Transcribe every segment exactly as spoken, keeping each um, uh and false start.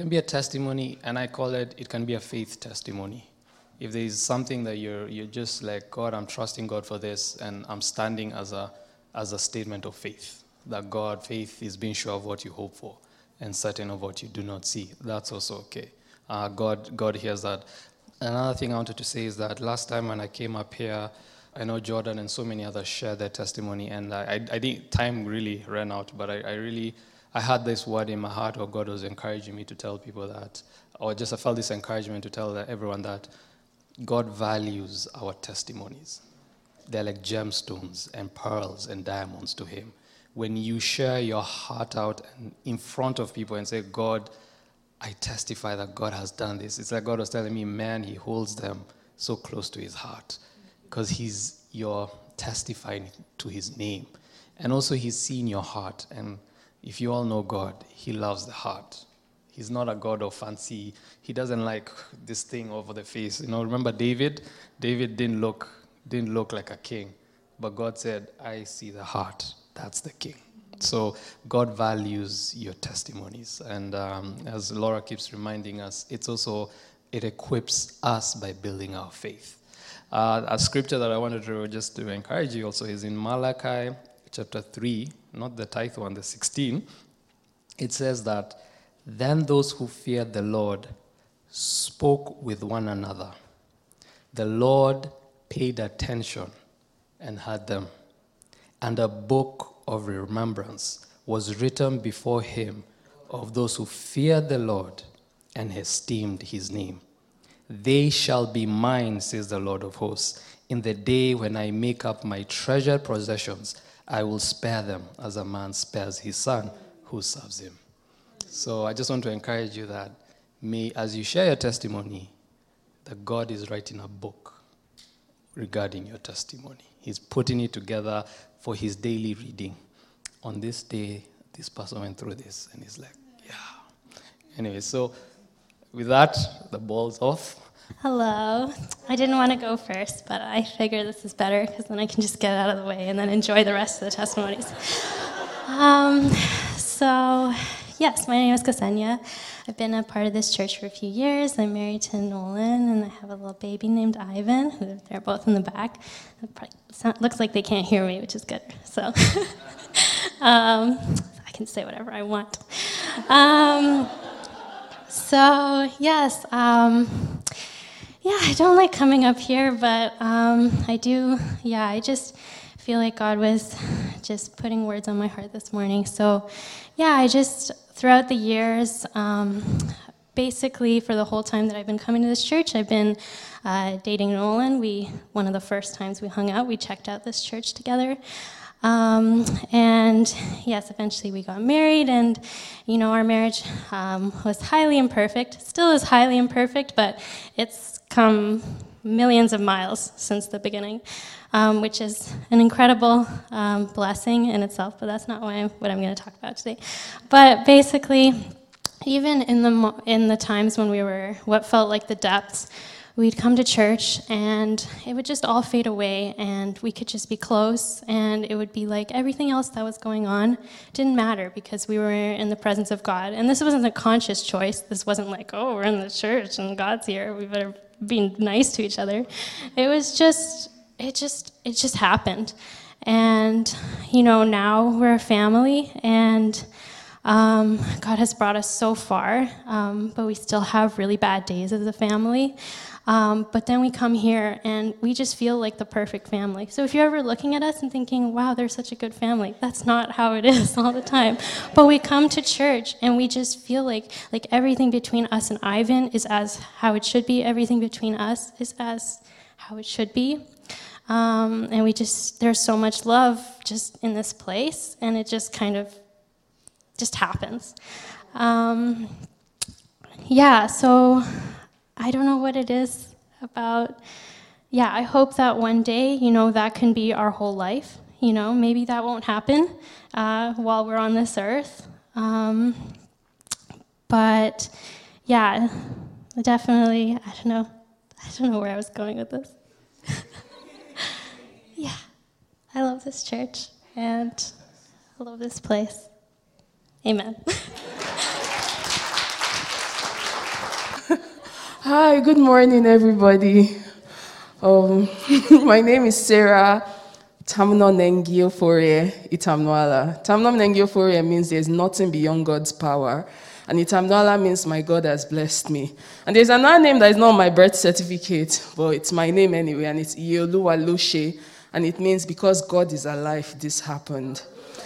can be a testimony, and I call it, it can be a faith testimony. If there is something that you're you're just like, God, I'm trusting God for this, and I'm standing as a as a statement of faith, that God, faith is being sure of what you hope for and certain of what you do not see. That's also okay. Uh, God, God hears that. Another thing I wanted to say is that last time when I came up here, I know Jordan and so many others shared their testimony, and I, I, I think time really ran out, but I, I really, I had this word in my heart where God was encouraging me to tell people that, or just I felt this encouragement to tell everyone that God values our testimonies. They're like gemstones and pearls and diamonds to him. When you share your heart out and in front of people and say, God, I testify that God has done this. It's like God was telling me, man, he holds them so close to his heart because he's you're testifying to his name. And also he's seeing your heart. And if you all know God, he loves the heart. He's not a God of fancy. He doesn't like this thing over the face. You know, remember David? David didn't look didn't look like a king. But God said, I see the heart. That's the king. So God values your testimonies. And um, as Laura keeps reminding us, it's also, it equips us by building our faith. Uh, a scripture that I wanted to just to encourage you also is in Malachi chapter three, not the tithe one, the sixteen. It says that, then those who feared the Lord spoke with one another. The Lord paid attention and heard them. And a book of remembrance was written before him of those who feared the Lord and esteemed his name. They shall be mine, says the Lord of hosts. In the day when I make up my treasured possessions, I will spare them as a man spares his son who serves him. So I just want to encourage you that may, as you share your testimony, that God is writing a book regarding your testimony. He's putting it together for his daily reading. On this day, this person went through this, and he's like, yeah. Anyway, so with that, the ball's off. Hello. I didn't want to go first, but I figure this is better because then I can just get out of the way and then enjoy the rest of the testimonies. um, so, yes, my name is Ksenia. I've been a part of this church for a few years. I'm married to Nolan, and I have a little baby named Ivan, who they're both in the back. It probably sound, looks like they can't hear me, which is good. So um, I can say whatever I want. Um, so, yes, um, yeah, I don't like coming up here, but um, I do, yeah, I just feel like God was just putting words on my heart this morning. So, yeah, I just, throughout the years, um, basically for the whole time that I've been coming to this church, I've been uh, dating Nolan. We, one of the first times we hung out, we checked out this church together. Um, and yes, eventually we got married, and, you know, our marriage um, was highly imperfect, still is highly imperfect, but it's come millions of miles since the beginning, um, which is an incredible um, blessing in itself, but that's not what I'm, what I'm going to talk about today. But basically, even in the mo- in the times when we were what felt like the depths, we'd come to church and it would just all fade away, and we could just be close, and it would be like everything else that was going on didn't matter because we were in the presence of God. And this wasn't a conscious choice. This wasn't like, oh, we're in the church and God's here, we better be nice to each other. It was just, it just, it just happened. And, you know, now we're a family, and Um, God has brought us so far, um, but we still have really bad days as a family. Um, but then we come here and we just feel like the perfect family. So if you're ever looking at us and thinking, wow, they're such a good family, that's not how it is all the time. But we come to church and we just feel like like everything between us and Ivan is as how it should be. Everything between us is as how it should be. Um, and we just, there's so much love just in this place, and it just kind of just happens. Um, yeah, so I don't know what it is about. Yeah, I hope that one day, you know, that can be our whole life. You know, maybe that won't happen uh, while we're on this earth. Um, but yeah, definitely, I don't know. I don't know where I was going with this. Yeah, I love this church, and I love this place. Amen. Hi, good morning, everybody. Um, my name is Sarah Tamno Nengioforie Itamnoala. Tamno Nengioforie means there's nothing beyond God's power. And Itamnoala means my God has blessed me. And there's another name that is not on my birth certificate, but it's my name anyway, and it's Ioluwa Loshe. And it means because God is alive, this happened.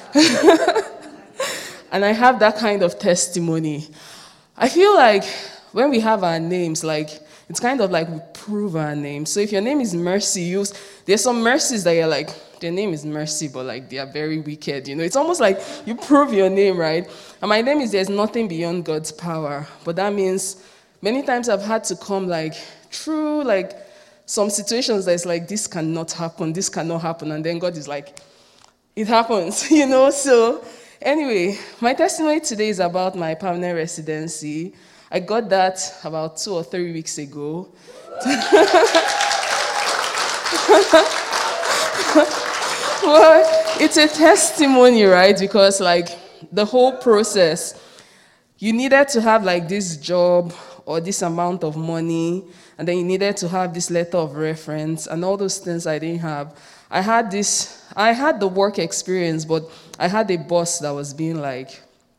And I have that kind of testimony. I feel like when we have our names, like, it's kind of like we prove our name. So if your name is Mercy, you, there's some mercies that you're like, their name is Mercy, but like they are very wicked, you know. It's almost like you prove your name, right? And my name is There's Nothing Beyond God's Power. But that means many times I've had to come like through like some situations that's like, this cannot happen, this cannot happen. And then God is like, it happens, you know. So anyway, my testimony today is about my permanent residency. I got that about two or three weeks ago. Well, it's a testimony, right? Because like the whole process, you needed to have like this job or this amount of money, and then you needed to have this letter of reference and all those things I didn't have. I had this, I had the work experience, but I had a boss that was being like,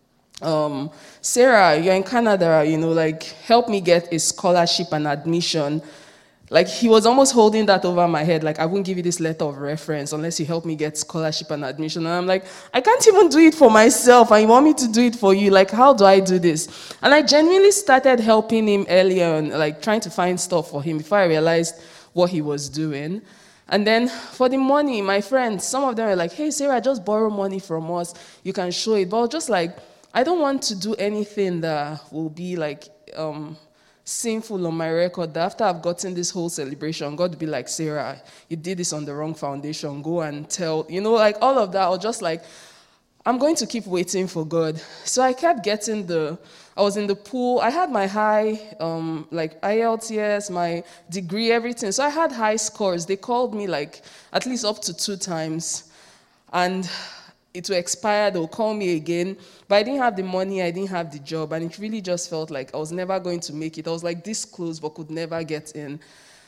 um, Sarah, you're in Canada, you know, like, help me get a scholarship and admission. Like, he was almost holding that over my head, like, I won't give you this letter of reference unless you help me get scholarship and admission. And I'm like, I can't even do it for myself, and you want me to do it for you? Like, how do I do this? And I genuinely started helping him earlier on, like, trying to find stuff for him before I realized what he was doing. And then for the money, my friends, some of them were like, hey, Sarah, just borrow money from us. You can show it. But I was just like, I don't want to do anything that will be like um, sinful on my record, that after I've gotten this whole celebration, God will be like, Sarah, you did this on the wrong foundation. Go and tell, you know, like all of that. I was just like, I'm going to keep waiting for God. So I kept getting the, I was in the pool. I had my high, um, like I E L T S, my degree, everything. So I had high scores. They called me like at least up to two times. And it will expire, they'll call me again. But I didn't have the money, I didn't have the job, and it really just felt like I was never going to make it. I was like this close, but could never get in.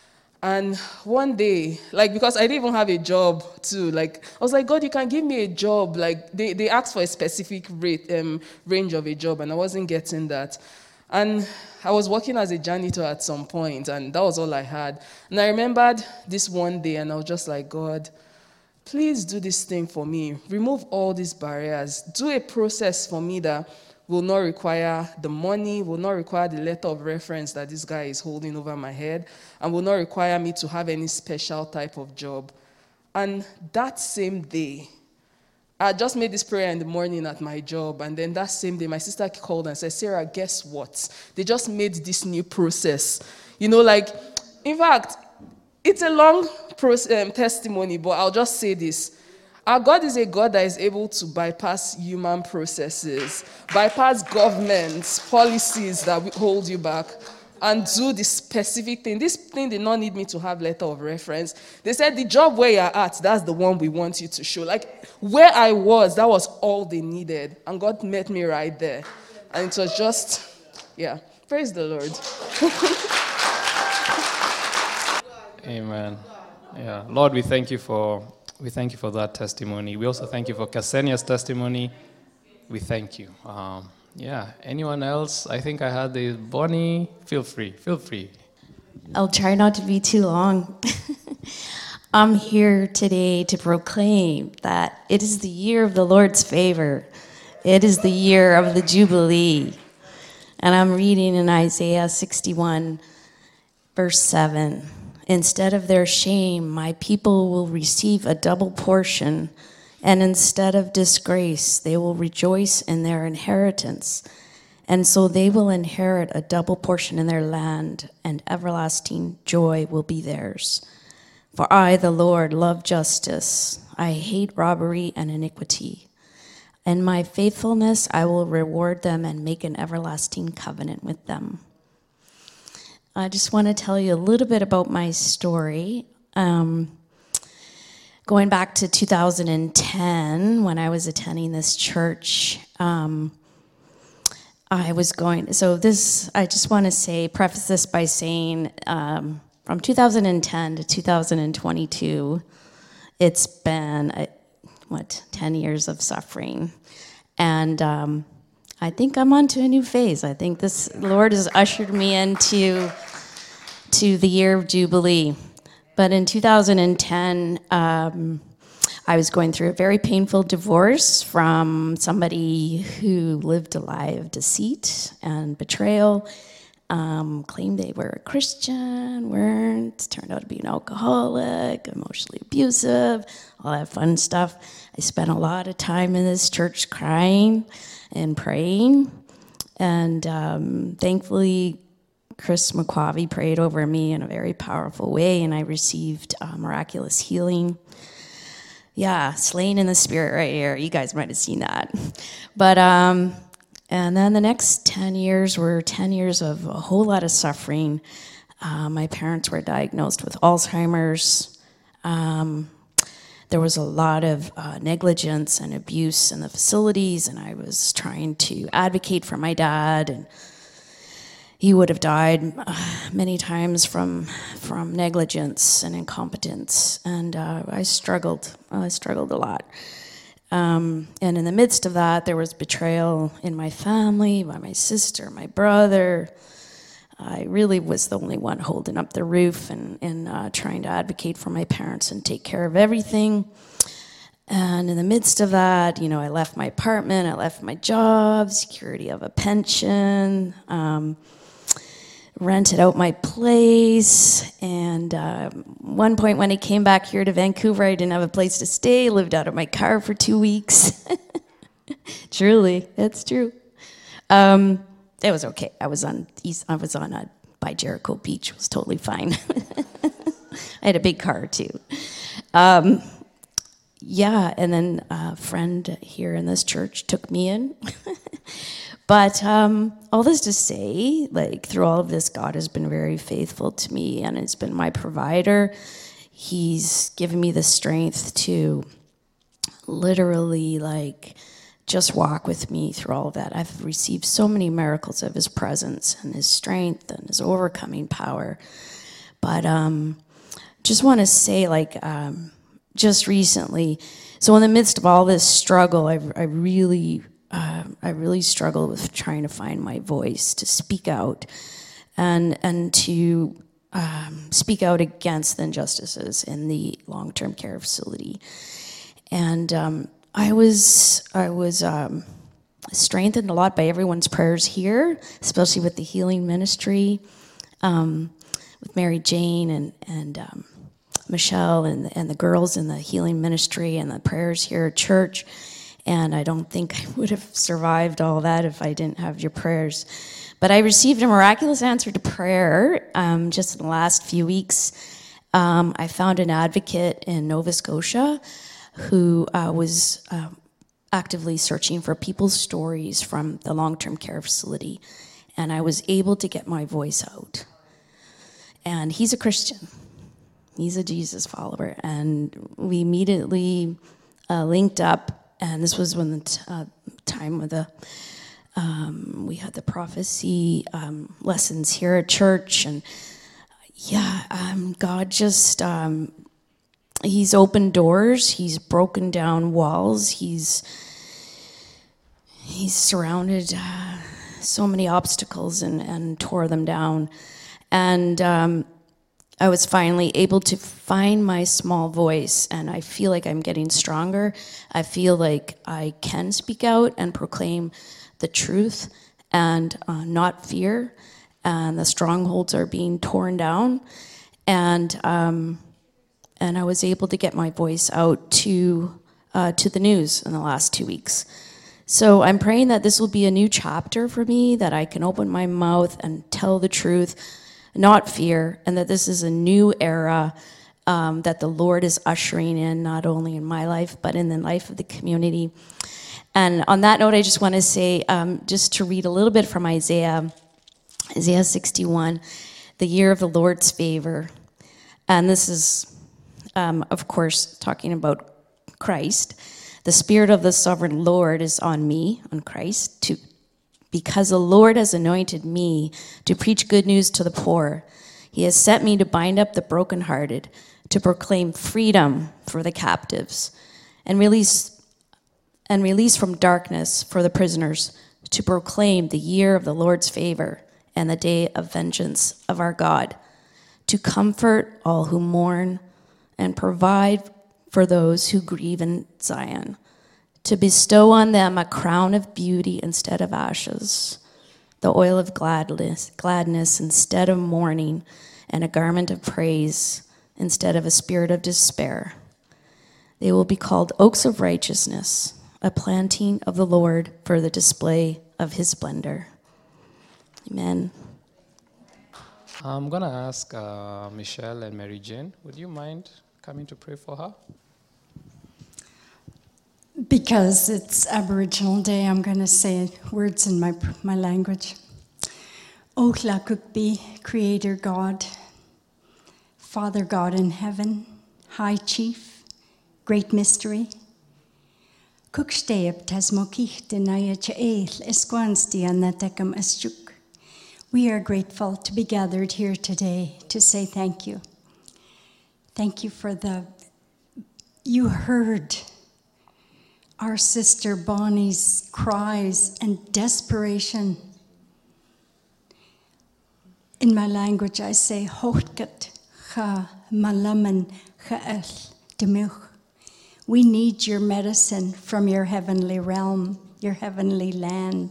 And one day, like, because I didn't even have a job too, like, I was like, God, you can give me a job. Like, they, they asked for a specific rate, um, range of a job, and I wasn't getting that. And I was working as a janitor at some point, and that was all I had. And I remembered this one day, and I was just like, God, please do this thing for me. Remove all these barriers. Do a process for me that will not require the money, will not require the letter of reference that this guy is holding over my head, and will not require me to have any special type of job. And that same day, I just made this prayer in the morning at my job, and then that same day, my sister called and said, Sarah, guess what? They just made this new process. You know, like, in fact, it's a long um, testimony, but I'll just say this. Our God is a God that is able to bypass human processes, bypass governments, policies that hold you back, and do the specific thing. This thing did not need me to have letter of reference. They said, the job where you're at, that's the one we want you to show. Like, where I was, that was all they needed. And God met me right there. And it was just, yeah, praise the Lord. Amen. Yeah, Lord, we thank you for we thank you for that testimony. We also thank you for Ksenia's testimony. We thank you. Um, yeah. Anyone else? I think I had the Bonnie. Feel free. Feel free. I'll try not to be too long. I'm here today to proclaim that it is the year of the Lord's favor. It is the year of the Jubilee. And I'm reading in Isaiah sixty-one, verse seven. Instead of their shame, my people will receive a double portion, and instead of disgrace, they will rejoice in their inheritance. And so they will inherit a double portion in their land, and everlasting joy will be theirs. For I, the Lord, love justice. I hate robbery and iniquity. In my faithfulness, I will reward them and make an everlasting covenant with them. I just want to tell you a little bit about my story. Um, going back to two thousand ten, when I was attending this church, um, I was going, so this, I just want to say, preface this by saying, um, from two thousand ten to two thousand twenty-two, it's been, uh, what, ten years of suffering. And um, I think I'm on to a new phase. I think this Lord has ushered me into to the year of Jubilee. But in two thousand ten, um, I was going through a very painful divorce from somebody who lived a lie of deceit and betrayal, um, claimed they were a Christian, weren't, turned out to be an alcoholic, emotionally abusive, all that fun stuff. I spent a lot of time in this church crying and praying, and um, thankfully, Chris McQuavey prayed over me in a very powerful way, and I received uh, miraculous healing. Yeah, slain in the spirit right here. You guys might have seen that. But, um, and then the next ten years were ten years of a whole lot of suffering. Uh, my parents were diagnosed with Alzheimer's. Um, there was a lot of uh, negligence and abuse in the facilities, and I was trying to advocate for my dad, and he would have died uh, many times from from negligence and incompetence, and uh, I struggled. I struggled a lot. Um, and in the midst of that, there was betrayal in my family, by my sister, my brother. I really was the only one holding up the roof and, and uh, trying to advocate for my parents and take care of everything. And in the midst of that, you know, I left my apartment, I left my job, security of a pension, um, rented out my place, and uh, one point when I came back here to Vancouver, I didn't have a place to stay, lived out of my car for two weeks. Truly, that's true. Um, it was okay. I was on East, I was on a, by Jericho Beach. It was totally fine. I had a big car too. Um, yeah, and then a friend here in this church took me in. But um, all this to say, like, through all of this, God has been very faithful to me, and has been my provider. He's given me the strength to literally, like, just walk with me through all of that. I've received so many miracles of his presence and his strength and his overcoming power. But um, just want to say, like, um, just recently, so in the midst of all this struggle, I, I really... Uh, I really struggle with trying to find my voice, to speak out, and and to um, speak out against the injustices in the long-term care facility. And um, I was I was um, strengthened a lot by everyone's prayers here, especially with the healing ministry, um, with Mary Jane and and um, Michelle and and the girls in the healing ministry and the prayers here at church. And I don't think I would have survived all that if I didn't have your prayers. But I received a miraculous answer to prayer um, just in the last few weeks. Um, I found an advocate in Nova Scotia who uh, was uh, actively searching for people's stories from the long-term care facility. And I was able to get my voice out. And he's a Christian. He's a Jesus follower. And we immediately uh, linked up. And this was when the t- uh, time of the, um, we had the prophecy um, lessons here at church. And yeah, um, God just, um, he's opened doors. He's broken down walls. He's, he's surrounded uh, so many obstacles and, and tore them down. And um, I was finally able to find my small voice, and I feel like I'm getting stronger. I feel like I can speak out and proclaim the truth and uh, not fear, and the strongholds are being torn down. And um, and I was able to get my voice out to uh, to the news in the last two weeks. So I'm praying that this will be a new chapter for me, that I can open my mouth and tell the truth, not fear, and that this is a new era um, that the Lord is ushering in, not only in my life, but in the life of the community. And on that note, I just want to say, um, just to read a little bit from Isaiah, Isaiah sixty-one, the year of the Lord's favor. And this is, um, of course, talking about Christ. The Spirit of the Sovereign Lord is on me, on Christ, to because the Lord has anointed me to preach good news to the poor. He has sent me to bind up the brokenhearted, to proclaim freedom for the captives, and release and release from darkness for the prisoners, to proclaim the year of the Lord's favor and the day of vengeance of our God, to comfort all who mourn and provide for those who grieve in Zion, to bestow on them a crown of beauty instead of ashes, the oil of gladness, gladness instead of mourning, and a garment of praise instead of a spirit of despair. They will be called oaks of righteousness, a planting of the Lord for the display of his splendor. Amen. I'm going to ask uh, Michelle and Mary Jane, would you mind coming to pray for her? Because it's Aboriginal Day, I'm going to say words in my my language. O Tlakukbi, Creator God, Father God in heaven, High Chief, Great Mystery, Kuksteep Tasmokich Denaya Chael Esquansti Anatekam Esjuk. We are grateful to be gathered here today to say thank you. Thank you for the, you heard our sister Bonnie's cries and desperation. In my language, I say, Hochtkat cha malaman cha'el demuch. We need your medicine from your heavenly realm, your heavenly land.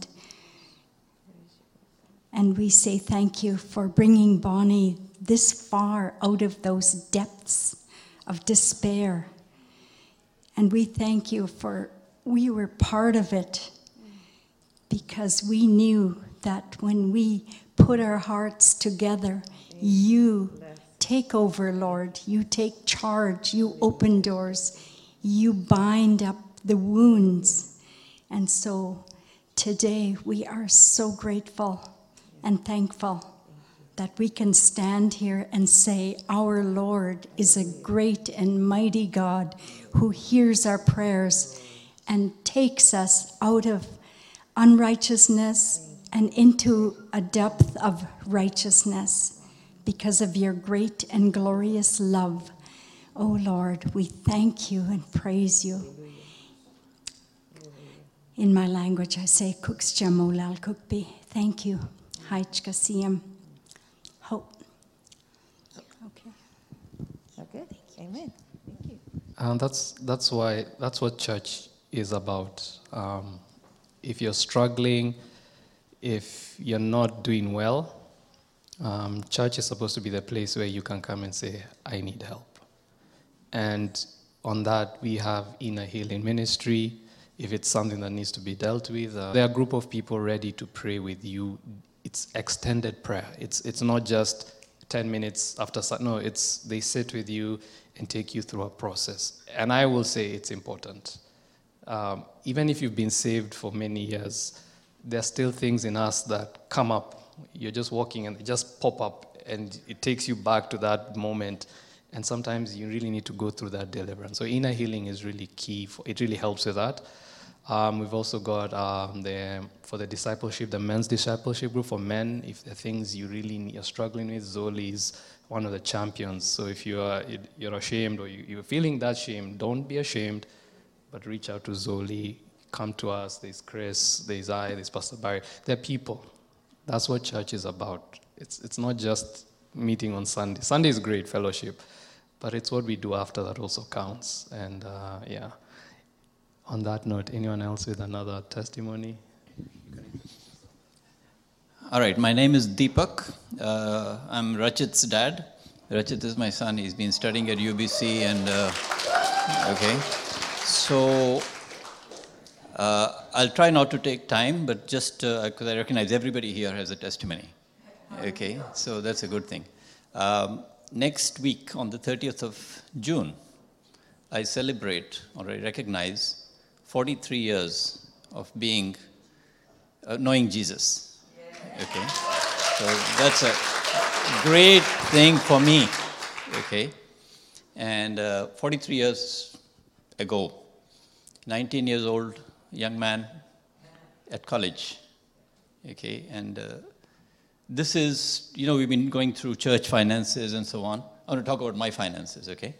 And we say thank you for bringing Bonnie this far out of those depths of despair. And we thank you for, we were part of it because we knew that when we put our hearts together, you take over, Lord. You take charge. You open doors. You bind up the wounds. And so today we are so grateful and thankful that we can stand here and say, our Lord is a great and mighty God who hears our prayers and takes us out of unrighteousness and into a depth of righteousness because of your great and glorious love. Oh Lord, we thank you and praise you. In my language, I say, Kuksjamolal Kukbi. Thank you. Haichkasiyam. Hope. Okay. Okay. Amen. Thank you. And that's that's why that's what church is about. Um, if you're struggling, if you're not doing well, um, church is supposed to be the place where you can come and say, I need help. And on that, we have inner healing ministry. If it's something that needs to be dealt with, uh, there are a group of people ready to pray with you. It's extended prayer. It's it's not just ten minutes after, no, it's they sit with you and take you through a process. And I will say it's important. Um, even if you've been saved for many years, there are still things in us that come up. You're just walking and they just pop up and it takes you back to that moment. And sometimes you really need to go through that deliverance. So inner healing is really key. For, it really helps with that. Um, we've also got um, the for the discipleship, the men's discipleship group for men. If there are things you really need, you're struggling with, Zoli is one of the champions. So if you are you're ashamed or you, you're feeling that shame, don't be ashamed, but reach out to Zoli. Come to us. There's Chris. There's I. There's Pastor Barry. They're people. That's what church is about. It's it's not just meeting on Sunday. Sunday is great fellowship, but it's what we do after that also counts. And uh, yeah. On that note, anyone else with another testimony? All right, my name is Deepak. Uh, I'm Rachit's dad. Rachit is my son. He's been studying at U B C and, uh, okay. So, uh, I'll try not to take time, but just because uh, I recognize everybody here has a testimony. Okay, so that's a good thing. Um, next week, on the thirtieth of June, I celebrate, or I recognize, forty-three years of being, uh, knowing Jesus. Okay, so that's a great thing for me. Okay, and uh, forty-three years ago, nineteen years old young man at college, Okay, and uh, this is, you know, we've been going through church finances and so on. I want to talk about my finances, okay?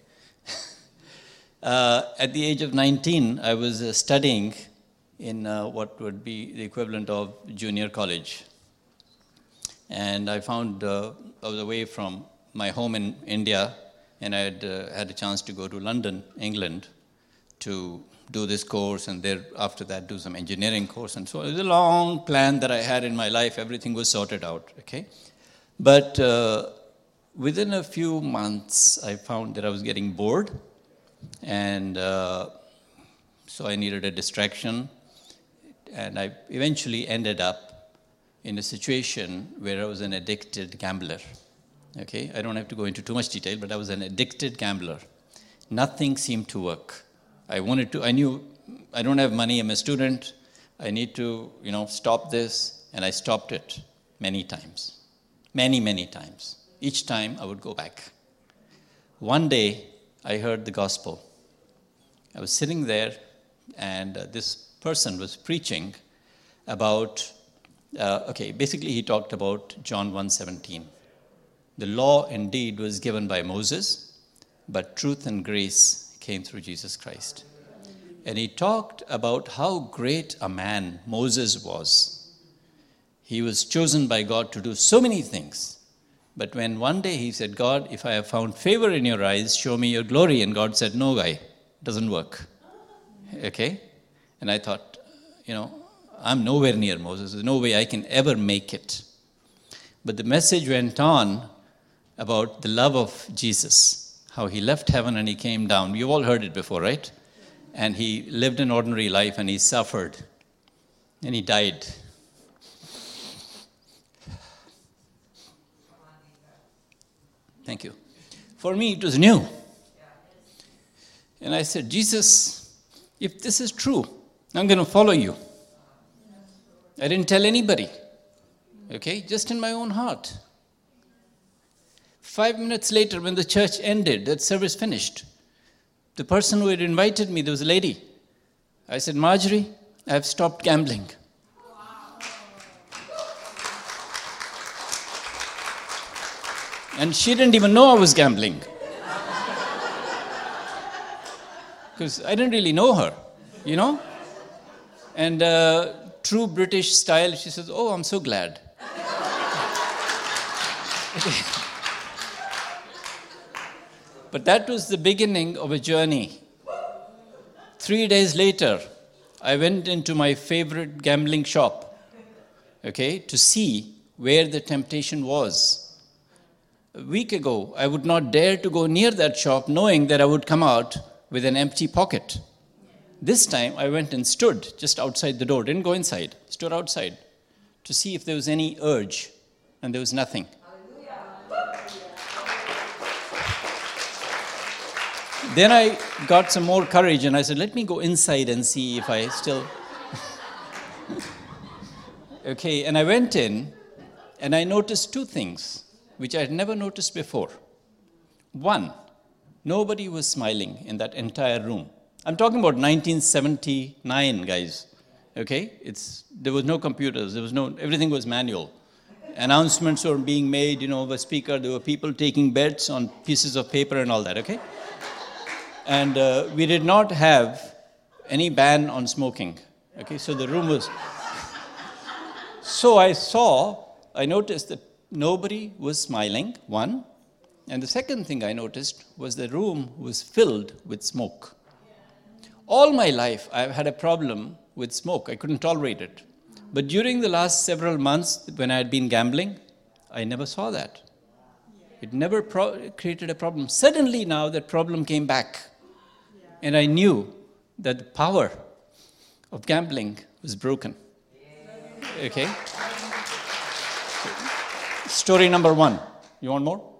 uh, at the age of nineteen, I was uh, studying in uh, what would be the equivalent of junior college. And I found uh, I was away from my home in India, and I had uh, had a chance to go to London, England, to do this course, and there after that do some engineering course and so on. It was a long plan that I had in my life. Everything was sorted out, okay? But uh, within a few months, I found that I was getting bored, and uh, so I needed a distraction, and I eventually ended up in a situation where I was an addicted gambler, okay? I don't have to go into too much detail, but I was an addicted gambler. Nothing seemed to work. I wanted to, I knew I don't have money, I'm a student, I need to, you know, stop this, and I stopped it many times, many, many times. Each time I would go back. One day, I heard the gospel. I was sitting there, and uh, this person was preaching about, uh, okay, basically he talked about John one seventeen. The law indeed was given by Moses, but truth and grace came through Jesus Christ. And he talked about how great a man Moses was. He was chosen by God to do so many things. But when one day he said, God, if I have found favor in your eyes, show me your glory. And God said, no, guy, it doesn't work. Okay? And I thought, you know, I'm nowhere near Moses. There's no way I can ever make it. But the message went on about the love of Jesus. How he left heaven and he came down. You've all heard it before, right? And he lived an ordinary life and he suffered. And he died. Thank you. For me, it was new. And I said, Jesus, if this is true, I'm going to follow you. I didn't tell anybody. Okay? Just in my own heart. Five minutes later, when the church ended, that service finished, the person who had invited me, there was a lady. I said, Marjorie, I have stopped gambling. And she didn't even know I was gambling. Because I didn't really know her, you know? And uh, true British style, she says, oh, I'm so glad. Okay. But that was the beginning of a journey. Three days later, I went into my favorite gambling shop, okay, to see where the temptation was. A week ago, I would not dare to go near that shop knowing that I would come out with an empty pocket. This time, I went and stood just outside the door, didn't go inside, stood outside to see if there was any urge, and there was nothing. Then I got some more courage and I said, let me go inside and see if I still... Okay, and I went in and I noticed two things which I had never noticed before. One, nobody was smiling in that entire room. I'm talking about nineteen seventy-nine, guys. Okay? It's, there was no computers, there was no, everything was manual. Announcements were being made, you know, the speaker, there were people taking bets on pieces of paper and all that, okay? And uh, we did not have any ban on smoking. Okay, so the room was... So I saw, I noticed that nobody was smiling, one. And the second thing I noticed was the room was filled with smoke. All my life, I've had a problem with smoke. I couldn't tolerate it. But during the last several months, when I had been gambling, I never saw that. It never pro- created a problem. Suddenly now, that problem came back. And I knew that the power of gambling was broken. Okay? Story number one. You want more?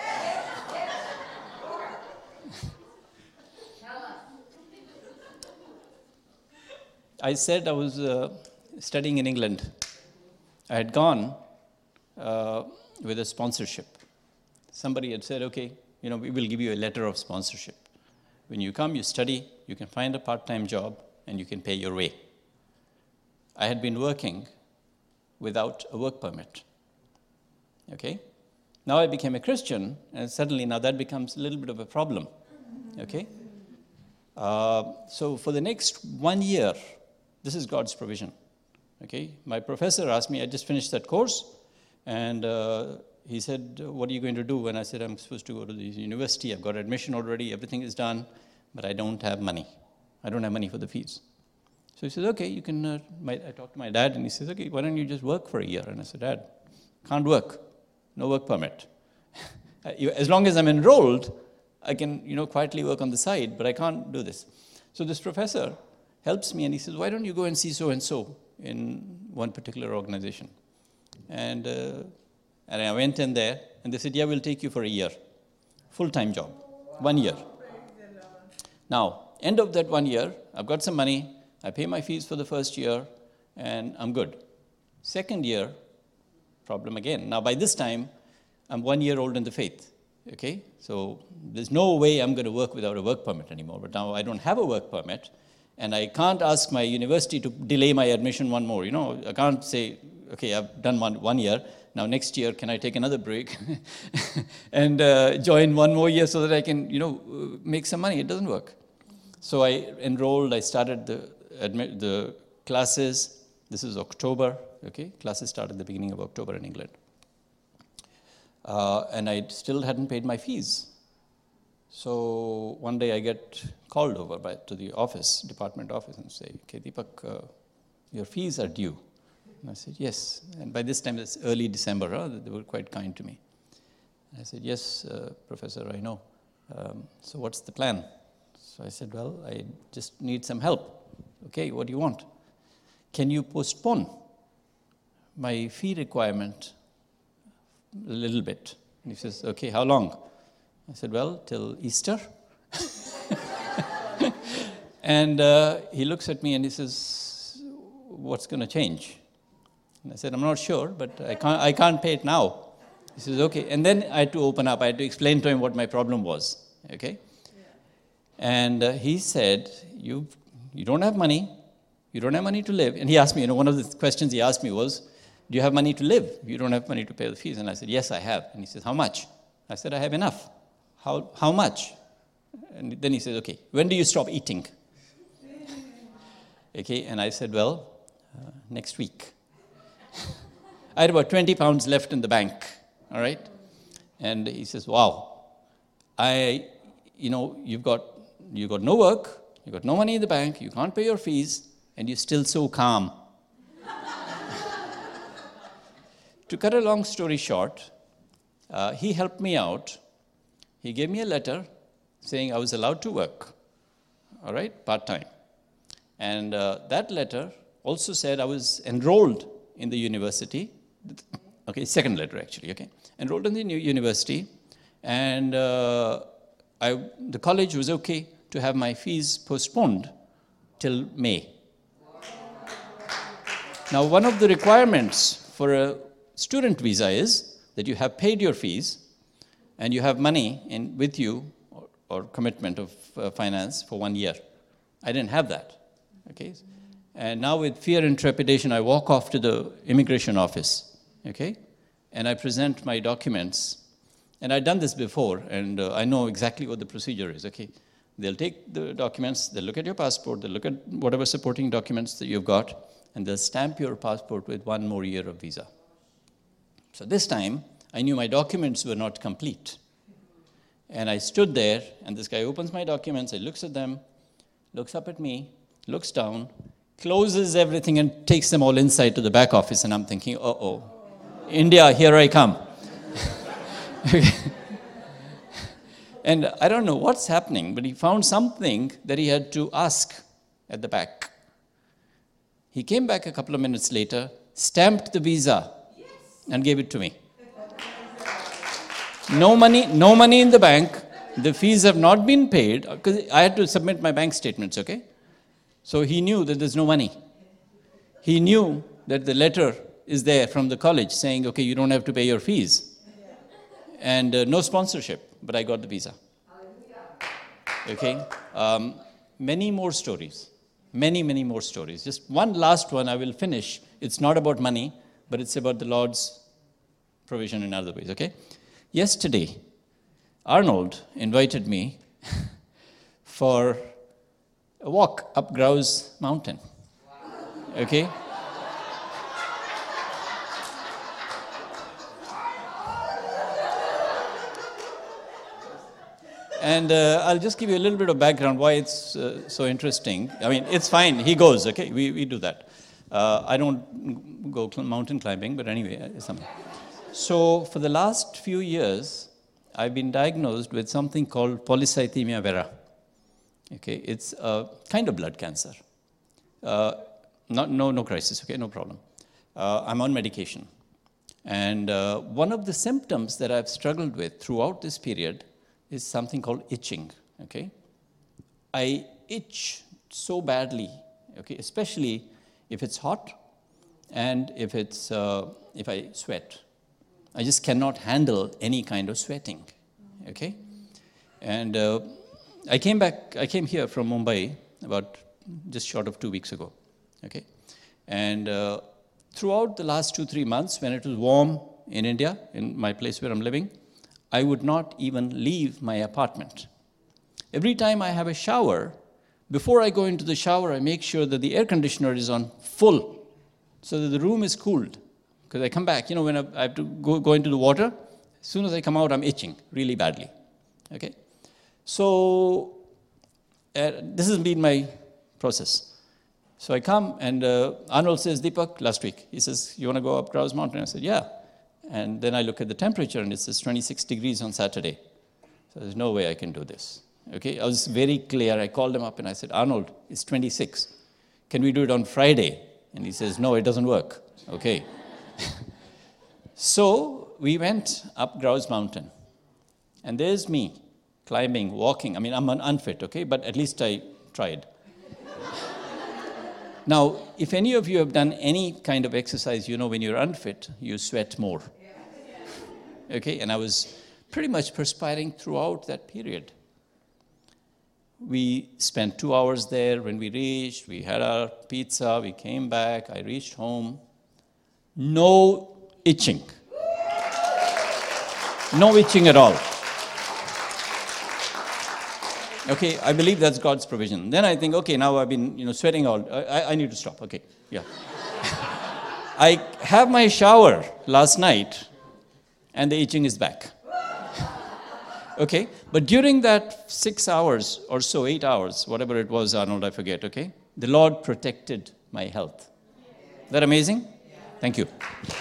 I said I was uh, studying in England. I had gone uh, with a sponsorship. Somebody had said, okay, you know, we will give you a letter of sponsorship. When you come, you study, you can find a part-time job, and you can pay your way. I had been working without a work permit. Okay? Now I became a Christian, and suddenly now that becomes a little bit of a problem. Okay? Uh, so for the next one year, this is God's provision. Okay? My professor asked me, I just finished that course, and uh, he said, what are you going to do? And I said, I'm supposed to go to the university. I've got admission already. Everything is done, but I don't have money. I don't have money for the fees. So he says, okay, you can, uh, my, I talked to my dad, and he says, okay, why don't you just work for a year? And I said, Dad, can't work. No work permit. As long as I'm enrolled, I can, you know, quietly work on the side, but I can't do this. So this professor helps me, and he says, why don't you go and see so-and-so in one particular organization? And, uh, and I went in there, and they said, yeah, we'll take you for a year. Full-time job, one year. Now, end of that one year, I've got some money, I pay my fees for the first year, and I'm good. Second year, problem again. Now, by this time, I'm one year old in the faith, okay? So there's no way I'm going to work without a work permit anymore. But now I don't have a work permit, and I can't ask my university to delay my admission one more. You know, I can't say, okay, I've done one, one year. Now next year, can I take another break and uh, join one more year so that I can, you know, make some money? It doesn't work. So I enrolled, I started the, admit, the classes. This is October, okay? Classes start at the beginning of October in England. Uh, and I still hadn't paid my fees. So one day I get called over by, to the office, department office, and say, okay, Deepak, uh, your fees are due. And I said, yes. And by this time, it's early December. Huh? They were quite kind to me. And I said, yes, uh, Professor, I know. Um, so what's the plan? So I said, well, I just need some help. Okay, what do you want? Can you postpone my fee requirement a little bit? And he says, okay, how long? I said, well, till Easter. And uh, he looks at me and he says, what's going to change? And I said, I'm not sure, but I can't, I can't pay it now. He says, okay. And then I had to open up. I had to explain to him what my problem was. Okay? Yeah. And uh, he said, you, you don't have money. You don't have money to live. And he asked me, you know, one of the questions he asked me was, do you have money to live? You don't have money to pay the fees. And I said, yes, I have. And he says, how much? I said, I have enough. How, how much? And then he said, okay, when do you stop eating? Okay, and I said, well, uh, next week. I had about twenty pounds left in the bank, all right? And he says, wow, I, you know, you've got, you've got no work, you've got no money in the bank, you can't pay your fees, and you're still so calm. To cut a long story short, uh, he helped me out. He gave me a letter saying I was allowed to work, all right, part-time. And uh, that letter also said I was enrolled in the university. Okay, second letter actually, okay. Enrolled in the new university, and uh, I, the college was okay to have my fees postponed till May. Now, one of the requirements for a student visa is that you have paid your fees and you have money in, with you or, or commitment of uh, finance for one year. I didn't have that. Okay, and now with fear and trepidation, I walk off to the immigration office, okay, and I present my documents. And I've done this before, and uh, I know exactly what the procedure is, okay. They'll take the documents, they'll look at your passport, they'll look at whatever supporting documents that you've got, and they'll stamp your passport with one more year of visa. So this time, I knew my documents were not complete. And I stood there, and this guy opens my documents, he looks at them, looks up at me, looks down, closes everything and takes them all inside to the back office, and I'm thinking, uh-oh, India, here I come. And I don't know what's happening, but he found something that he had to ask at the back. He came back a couple of minutes later, stamped the visa, and gave it to me. No money, no money in the bank. The fees have not been paid, because I had to submit my bank statements, okay? So he knew that there's no money. He knew that the letter is there from the college saying, okay, you don't have to pay your fees. And uh, no sponsorship, but I got the visa. Okay? Um, many more stories. Many, many more stories. Just one last one I will finish. It's not about money, but it's about the Lord's provision in other ways, okay? Yesterday, Arnold invited me for a walk up Grouse Mountain, okay? And uh, I'll just give you a little bit of background why it's uh, so interesting. I mean, it's fine. He goes, okay? We, we do that. Uh, I don't go cl- mountain climbing, but anyway, it's something. So for the last few years, I've been diagnosed with something called polycythemia vera. Okay, it's a kind of blood cancer. Uh, not, no, no crisis, okay, no problem. Uh, I'm on medication. And uh, one of the symptoms that I've struggled with throughout this period is something called itching, okay? I itch so badly, okay, especially if it's hot and if it's uh, if I sweat. I just cannot handle any kind of sweating, okay? And uh, I came back, I came here from Mumbai about just short of two weeks ago, okay? And uh, throughout the last two, three months, when it was warm in India, in my place where I'm living, I would not even leave my apartment. Every time I have a shower, before I go into the shower, I make sure that the air conditioner is on full so that the room is cooled. Because I come back, you know, when I have to go, go into the water, as soon as I come out, I'm itching really badly. Okay? So, uh, this has been my process. So I come and uh, Arnold says, Deepak, last week, he says, you want to go up Grouse Mountain? I said, yeah. And then I look at the temperature and it says twenty-six degrees on Saturday. So there's no way I can do this. Okay, I was very clear. I called him up and I said, Arnold, it's twenty-six. Can we do it on Friday? And he says, no, it doesn't work. Okay. So we went up Grouse Mountain. And there's me climbing, walking. I mean, I'm unfit, okay, but at least I tried. Now, if any of you have done any kind of exercise, you know when you're unfit, you sweat more. Okay, and I was pretty much perspiring throughout that period. We spent two hours there. When we reached, we had our pizza, we came back, I reached home. No itching. No itching at all. Okay, I believe that's God's provision. Then I think, okay, now I've been, you know, sweating all. I, I need to stop. Okay, yeah. I have my shower last night, and the itching is back. Okay, but during that six hours or so, eight hours, whatever it was, Arnold, I forget. Okay, the Lord protected my health. Is that amazing? Thank you.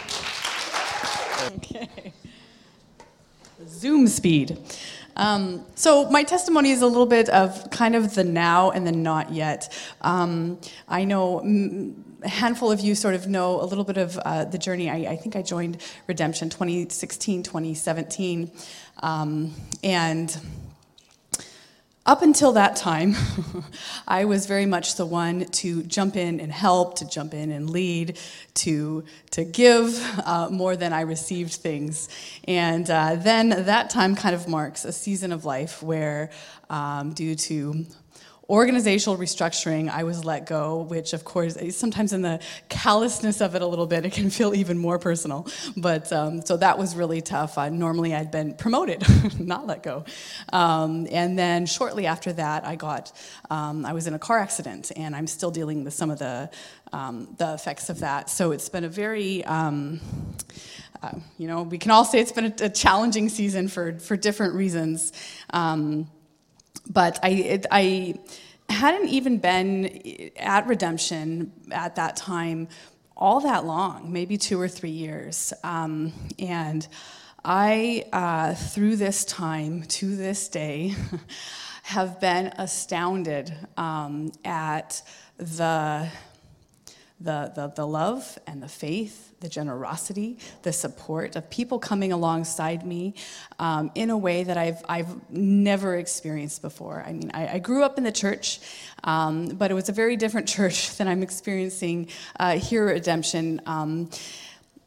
Okay. Zoom speed. Um, so my testimony is a little bit of kind of the now and the not yet. Um, I know a handful of you sort of know a little bit of uh, the journey. I, I think I joined Redemption twenty sixteen, twenty seventeen. Um, and up until that time, I was very much the one to jump in and help, to jump in and lead, to to give uh, more than I received things. And uh, then that time kind of marks a season of life where, um, due to organizational restructuring, I was let go, which of course, sometimes in the callousness of it a little bit, it can feel even more personal. But um, so that was really tough. Uh, normally I'd been promoted, not let go. Um, and then shortly after that, I got, um, I was in a car accident, and I'm still dealing with some of the, um, the effects of that. So it's been a very, um, uh, you know, we can all say it's been a, a challenging season for, for different reasons. Um, But I, it, I hadn't even been at Redemption at that time all that long, maybe two or three years. Um, and I, uh, through this time, to this day, have been astounded um, at the, the, the, the love and the faith, the generosity, the support of people coming alongside me um, in a way that I've I've never experienced before. I mean, I, I grew up in the church, um, but it was a very different church than I'm experiencing uh, here at Redemption. Um,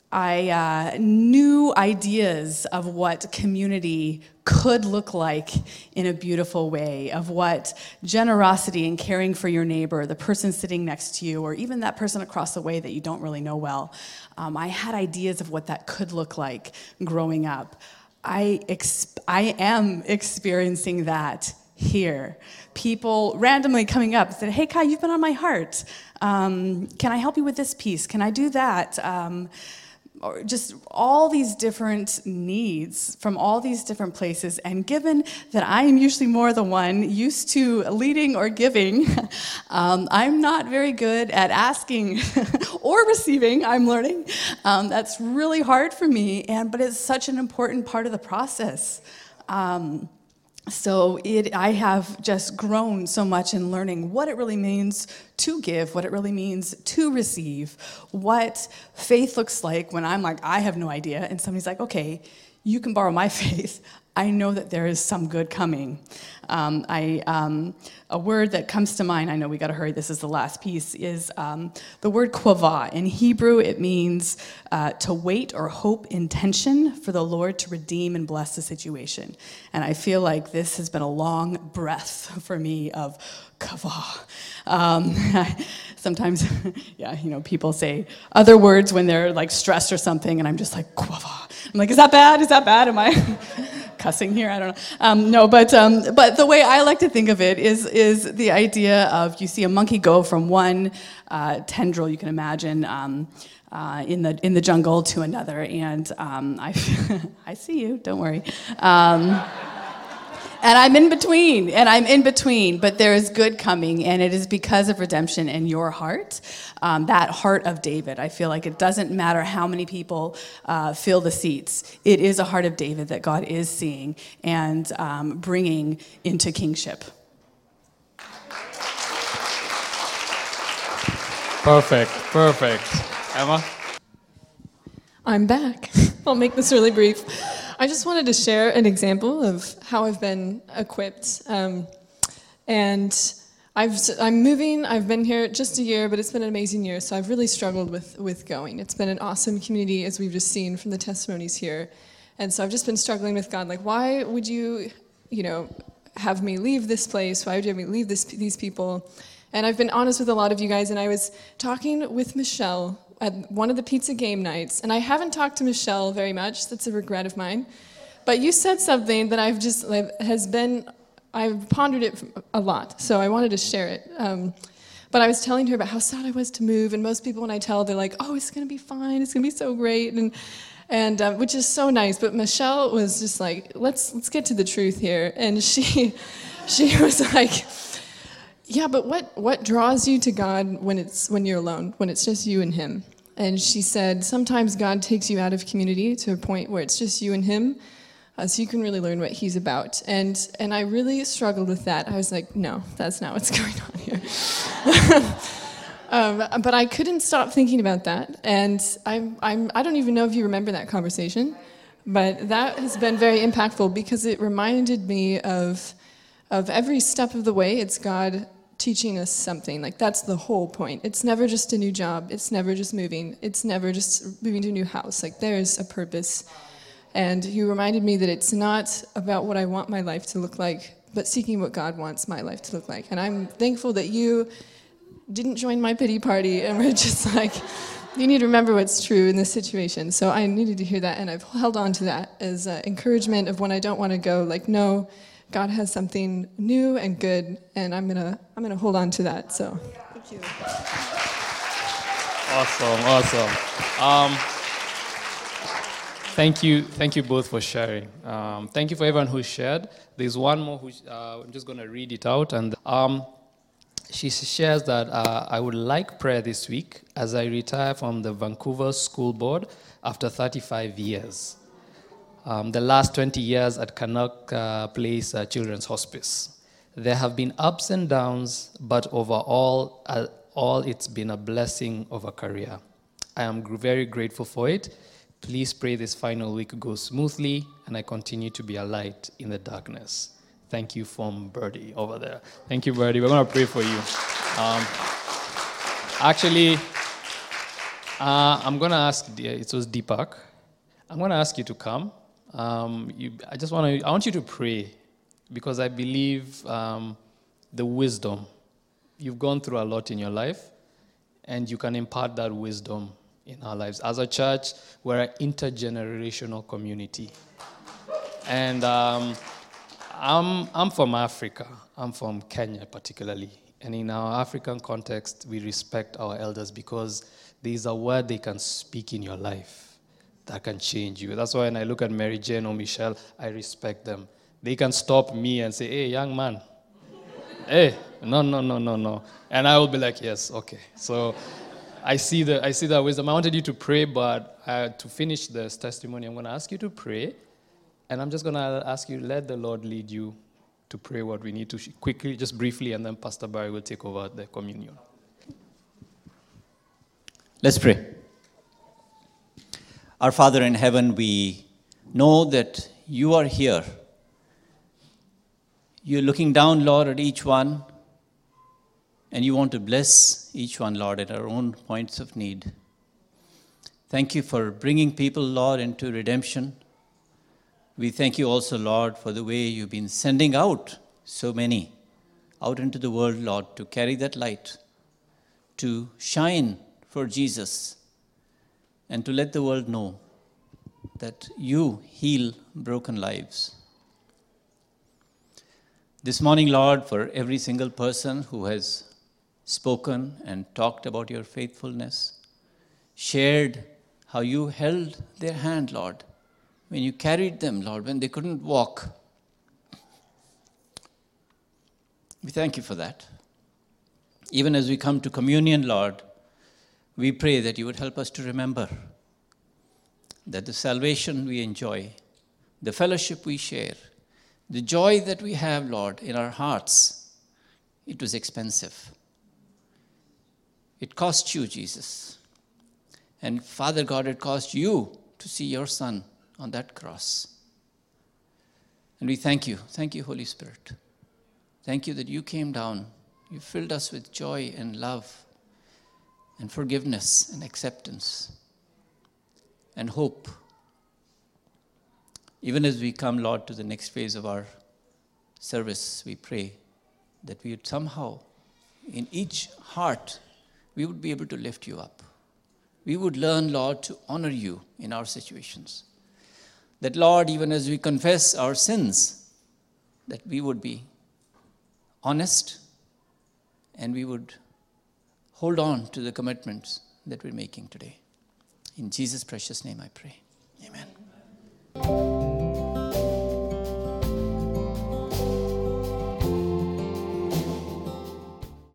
I uh, new ideas of what community could look like in a beautiful way, of what generosity and caring for your neighbor, the person sitting next to you, or even that person across the way that you don't really know well. Um, I had ideas of what that could look like growing up. I, ex- I am experiencing that here. People randomly coming up and said, hey, Kai, you've been on my heart. Um, can I help you with this piece? Can I do that? Um, or just all these different needs from all these different places. And given that I am usually more the one used to leading or giving, um, I'm not very good at asking or receiving, I'm learning. Um, that's really hard for me, and but it's such an important part of the process. Um, So it, I have just grown so much in learning what it really means to give, what it really means to receive, what faith looks like when I'm like, I have no idea, and somebody's like, okay, you can borrow my faith. I know that there is some good coming. Um, I, um, a word that comes to mind, I know we got to hurry, this is the last piece, is um, the word quava. In Hebrew, it means uh, to wait or hope in tension for the Lord to redeem and bless the situation. And I feel like this has been a long breath for me of quava. Um, sometimes, yeah, you know, people say other words when they're like stressed or something, and I'm just like, quava. I'm like, is that bad? Is that bad? Am I cussing here? I don't know. Um, no, but um, but the way I like to think of it is is the idea of you see a monkey go from one uh, tendril, you can imagine, um, uh, in the in the jungle to another, and um, I I see you. Don't worry. Um, And I'm in between, and I'm in between, but there is good coming, and it is because of redemption in your heart, um, that heart of David. I feel like it doesn't matter how many people uh, fill the seats. It is a heart of David that God is seeing and um, bringing into kingship. Perfect, perfect. Emma? I'm back. I'll make this really brief. I just wanted to share an example of how I've been equipped. Um, and I've, I'm moving, I've been here just a year, but it's been an amazing year, so I've really struggled with, with going. It's been an awesome community, as we've just seen from the testimonies here. And so I've just been struggling with God, like, why would you, you know, have me leave this place? Why would you have me leave this, these people? And I've been honest with a lot of you guys, and I was talking with Michelle at one of the pizza game nights, and I haven't talked to Michelle very much. That's a regret of mine. But you said something that I've just like, has been, I've pondered it a lot, so I wanted to share it. Um, but I was telling her about how sad I was to move, and most people when I tell, they're like, "Oh, it's gonna be fine. It's gonna be so great," and and uh, which is so nice. But Michelle was just like, "Let's let's get to the truth here," and she she was like, yeah, but what, what draws you to God when it's when you're alone, when it's just you and Him? And she said, sometimes God takes you out of community to a point where it's just you and Him, uh, so you can really learn what He's about. And and I really struggled with that. I was like, no, that's not what's going on here. um, but I couldn't stop thinking about that. And I'm, I'm, I don't even know if you remember that conversation, but that has been very impactful because it reminded me of, of every step of the way, it's God teaching us something. Like, that's the whole point. It's never just a new job. It's never just moving. It's never just moving to a new house. Like, there's a purpose. And you reminded me that it's not about what I want my life to look like, but seeking what God wants my life to look like. And I'm thankful that you didn't join my pity party and were just like, you need to remember what's true in this situation. So I needed to hear that, and I've held on to that as uh, encouragement of when I don't want to go, like, no, God has something new and good, and I'm gonna I'm gonna hold on to that. So, thank you. Awesome, awesome. Um, thank you, thank you both for sharing. Um, thank you for everyone who shared. There's one more who uh, I'm just gonna read it out, and um, she shares that uh, I would like prayer this week as I retire from the Vancouver School Board after thirty-five years. Um, the last twenty years at Canuck uh, Place uh, Children's Hospice. There have been ups and downs, but overall, uh, all it's been a blessing of a career. I am gr- very grateful for it. Please pray this final week goes smoothly, and I continue to be a light in the darkness. Thank you from Birdie over there. Thank you, Birdie. We're going to pray for you. Um, actually, Uh, I'm going to ask, it was Deepak. I'm going to ask you to come. Um, you, I just want to, I want you to pray because I believe um, the wisdom, you've gone through a lot in your life and you can impart that wisdom in our lives. As a church, we're an intergenerational community. And um, I'm, I'm from Africa. I'm from Kenya particularly. And in our African context, we respect our elders because there is a word they can speak in your life that can change you. That's why when I look at Mary Jane or Michelle, I respect them. They can stop me and say, hey, young man. Hey, no, no, no, no, no. And I will be like, yes, okay. So I see the I see that wisdom. I wanted you to pray, but uh, to finish this testimony, I'm going to ask you to pray. And I'm just going to ask you, let the Lord lead you to pray what we need to quickly, just briefly, and then Pastor Barry will take over the communion. Let's pray. Our Father in heaven, we know that you are here. You're looking down, Lord, at each one, and you want to bless each one, Lord, at our own points of need. Thank you for bringing people, Lord, into redemption. We thank you also, Lord, for the way you've been sending out so many out into the world, Lord, to carry that light, to shine for Jesus, and to let the world know that you heal broken lives. This morning, Lord, for every single person who has spoken and talked about your faithfulness, shared how you held their hand, Lord, when you carried them, Lord, when they couldn't walk. We thank you for that. Even as we come to communion, Lord, we pray that you would help us to remember that the salvation we enjoy, the fellowship we share, the joy that we have, Lord, in our hearts, it was expensive. It cost you, Jesus. And Father God, it cost you to see your Son on that cross. And we thank you. Thank you, Holy Spirit. Thank you that you came down. You filled us with joy and love and forgiveness and acceptance and hope. Even as we come, Lord, to the next phase of our service, we pray that we would somehow, in each heart, we would be able to lift you up. We would learn, Lord, to honor you in our situations. That, Lord, even as we confess our sins, that we would be honest and we would hold on to the commitments that we're making today. In Jesus' precious name I pray. Amen.